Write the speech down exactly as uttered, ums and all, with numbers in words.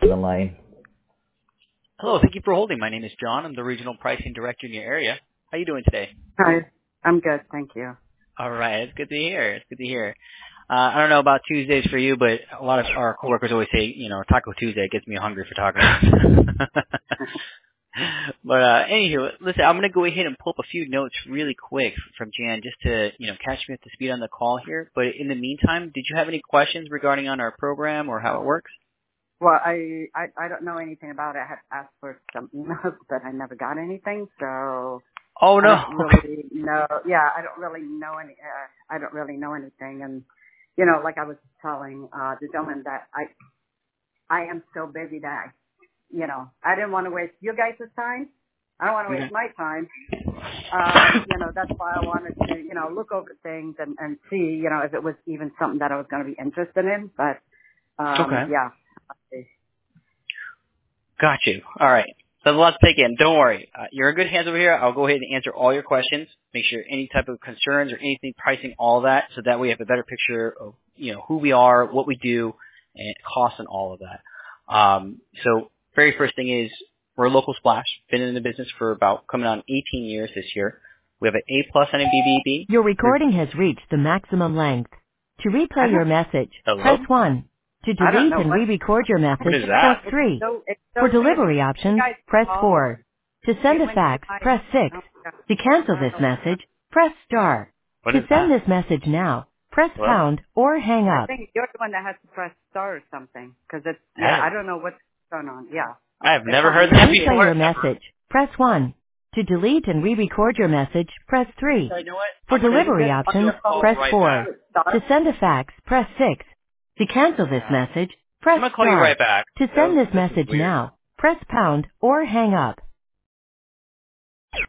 to the line. Hello, thank you for holding. My name is John. I'm the Regional Pricing Director in your area. How are you doing today? Hi, I'm good, thank you. All right, it's good to hear. It's good to hear. Uh, I don't know about Tuesdays for you, but a lot of our coworkers always say, you know, Taco Tuesday gets me hungry for tacos. But uh, anywho, listen, I'm going to go ahead and pull up a few notes really quick from Jan just to, you know, catch me up to speed on the call here. But in the meantime, did you have any questions regarding on our program or how it works? Well, I, I I don't know anything about it. I had asked for some emails, but I never got anything, so Oh no. I don't really know. Yeah, I don't really know any. Uh, I don't really know anything, and you know, like I was telling uh, the gentleman that I I am so busy that I, you know, I didn't want to waste you guys' time. I don't want to waste my time. Uh, you know, that's why I wanted to, you know, look over things and, and see, you know, if it was even something that I was going to be interested in. But um, Okay. yeah. Got you. All right. So let's take in. Don't worry. Uh, you're in good hands over here. I'll go ahead and answer all your questions. Make sure any type of concerns or anything pricing, all that, so that we have a better picture of, you know, who we are, what we do, and costs and all of that. Um, so very first thing is we're a local splash. Been in the business for about coming on eighteen years this year. We have an A plus on M B B B. Your recording has reached the maximum length. To replay your message, Hello? press one. To I don't delete know and what- re-record your message, What is that? press three. So, it's so For weird. delivery You options, guys press call four. To send a when fax, I- press six. To cancel this message, press star. What To is send that? this message now, press Well, pound or hang I up. think you're the one that has to press star or something, because it's, Hey. yeah, I don't know what's going on. Yeah. I have It's never heard something- that To replay before. your message, press one. To delete and re-record your message, press three. So you know what? For I'm gonna delivery give options, you a call press right four. back. To send a fax, press six. To cancel this Yeah. message, I'm press gonna call you star. right back. To So, send this this is message weird. now, press pound or hang up.